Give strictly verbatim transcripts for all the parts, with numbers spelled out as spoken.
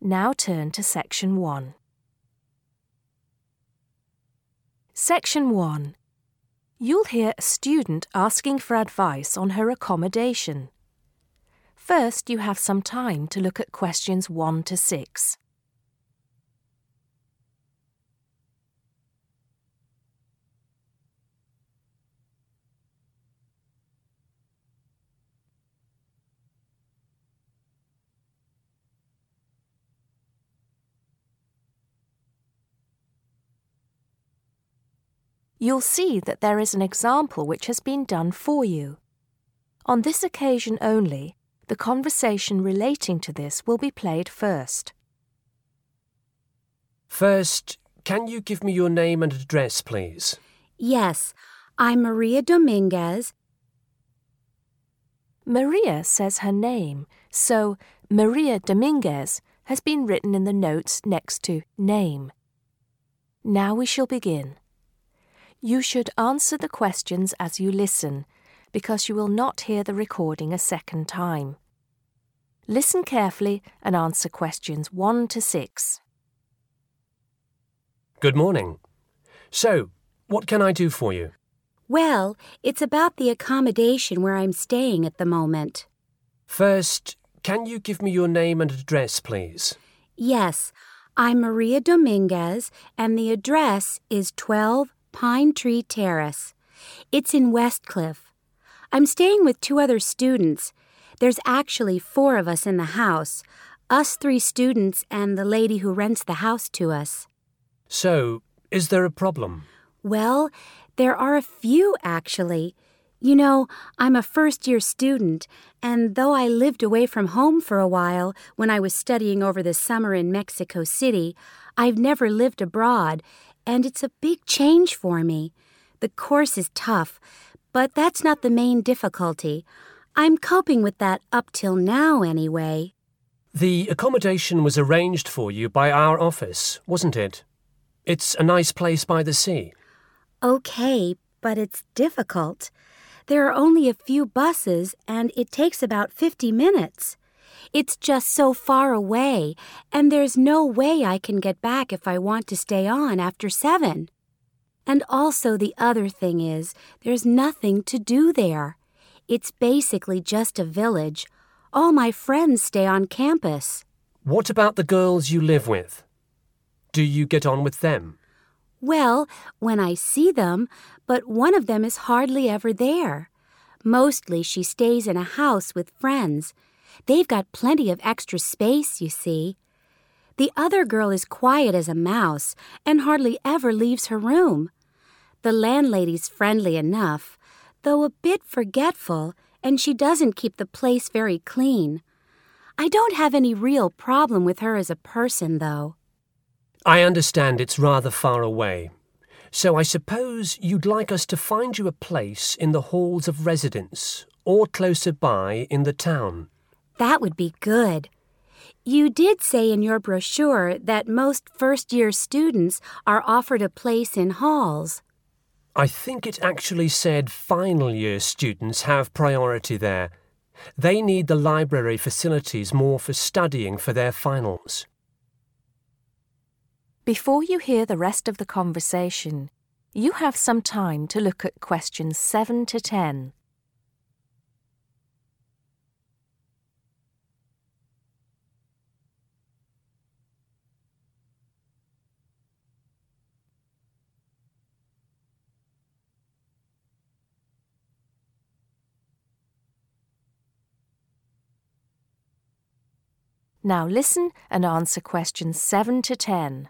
Now turn to Section one. Section one. You'll hear a student asking for advice on her accommodation. First, you have some time to look at questions one to six. You'll see that there is an example which has been done for you. On this occasion only, the conversation relating to this will be played first. First, can you give me your name and address, please? Yes, I'm Maria Dominguez. Maria says her name, so Maria Dominguez has been written in the notes next to name. Now we shall begin. You should answer the questions as you listen, because you will not hear the recording a second time. Listen carefully and answer questions one to six. Good morning. So, what can I do for you? Well, it's about the accommodation where I'm staying at the moment. First, can you give me your name and address, please? Yes, I'm Maria Dominguez, and the address is twelve Pine Tree Terrace. It's in Westcliff. I'm staying with two other students. There's actually four of us in the house, us three students and the lady who rents the house to us. So, is there a problem? Well, there are a few, actually. You know, I'm a first-year student, and though I lived away from home for a while when I was studying over the summer in Mexico City, I've never lived abroad, and it's a big change for me. The course is tough, but that's not the main difficulty. I'm coping with that up till now, anyway. The accommodation was arranged for you by our office, wasn't it? It's a nice place by the sea. Okay, but it's difficult. There are only a few buses, and it takes about fifty minutes. It's just so far away, and there's no way I can get back if I want to stay on after seven. And also the other thing is, there's nothing to do there. It's basically just a village. All my friends stay on campus. What about the girls you live with? Do you get on with them? Well, when I see them, but one of them is hardly ever there. Mostly she stays in a house with friends. They've got plenty of extra space, you see. The other girl is quiet as a mouse and hardly ever leaves her room. The landlady's friendly enough, though a bit forgetful, and she doesn't keep the place very clean. I don't have any real problem with her as a person, though. I understand it's rather far away, so I suppose you'd like us to find you a place in the halls of residence or closer by in the town. That would be good. You did say in your brochure that most first-year students are offered a place in halls. I think it actually said final-year students have priority there. They need the library facilities more for studying for their finals. Before you hear the rest of the conversation, you have some time to look at questions seven to ten. Now listen and answer questions seven to ten.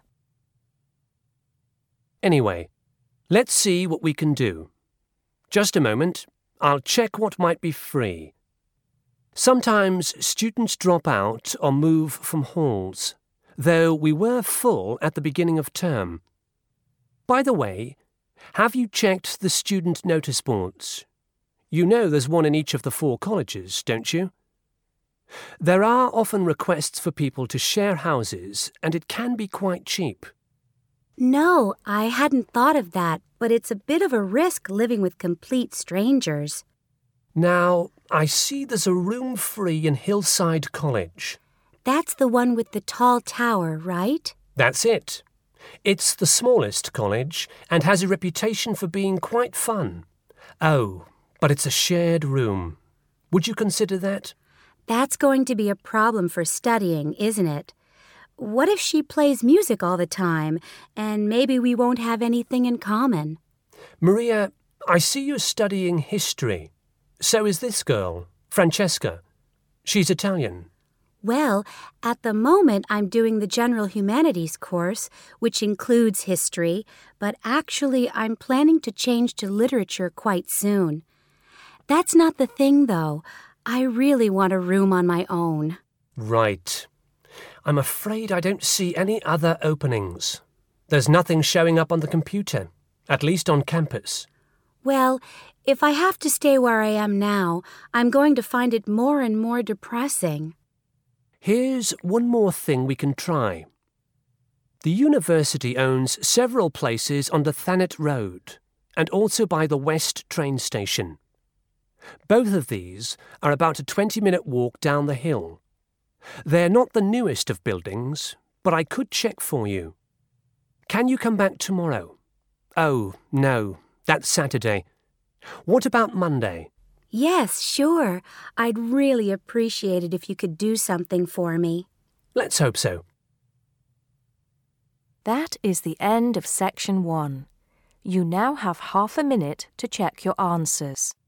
Anyway, let's see what we can do. Just a moment, I'll check what might be free. Sometimes students drop out or move from halls, though we were full at the beginning of term. By the way, have you checked the student notice boards? You know there's one in each of the four colleges, don't you? There are often requests for people to share houses, and it can be quite cheap. No, I hadn't thought of that, but it's a bit of a risk living with complete strangers. Now, I see there's a room free in Hillside College. That's the one with the tall tower, right? That's it. It's the smallest college and has a reputation for being quite fun. Oh, but it's a shared room. Would you consider that? That's going to be a problem for studying, isn't it? What if she plays music all the time, and maybe we won't have anything in common? Maria, I see you're studying history. So is this girl, Francesca. She's Italian. Well, at the moment I'm doing the General Humanities course, which includes history, but actually I'm planning to change to literature quite soon. That's not the thing, though. I really want a room on my own. Right. I'm afraid I don't see any other openings. There's nothing showing up on the computer, at least on campus. Well, if I have to stay where I am now, I'm going to find it more and more depressing. Here's one more thing we can try. The university owns several places on the Thanet Road and also by the West train station. Both of these are about a twenty-minute walk down the hill. They're not the newest of buildings, but I could check for you. Can you come back tomorrow? Oh, no, that's Saturday. What about Monday? Yes, sure. I'd really appreciate it if you could do something for me. Let's hope so. That is the end of section one. You now have half a minute to check your answers.